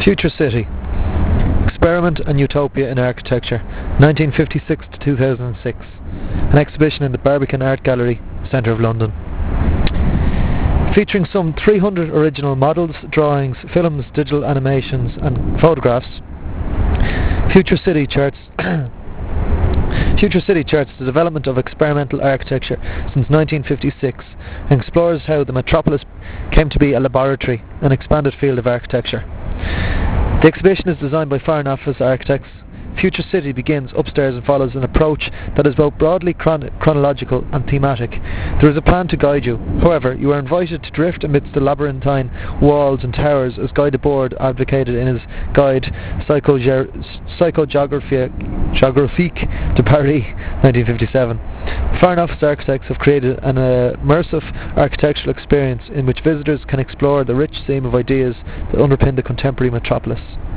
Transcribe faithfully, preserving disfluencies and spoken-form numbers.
Future City. Experiment and Utopia in Architecture, nineteen fifty-six to two thousand six. An exhibition in the Barbican Art Gallery, centre of London. Featuring some three hundred original models, drawings, films, digital animations and photographs, Future City charts Future City charts the development of experimental architecture since nineteen fifty-six and explores how the metropolis came to be a laboratory, an expanded field of architecture. The exhibition is designed by Foreign Office Architects. Future City begins upstairs and follows an approach that is both broadly chron- chronological and thematic. There is a plan to guide you. However, you are invited to drift amidst the labyrinthine walls and towers as Guy Debord advocated in his guide Psychogeographique de Paris, nineteen fifty-seven. Foreign Office Architects have created an uh, immersive architectural experience in which visitors can explore the rich seam of ideas that underpin the contemporary metropolis.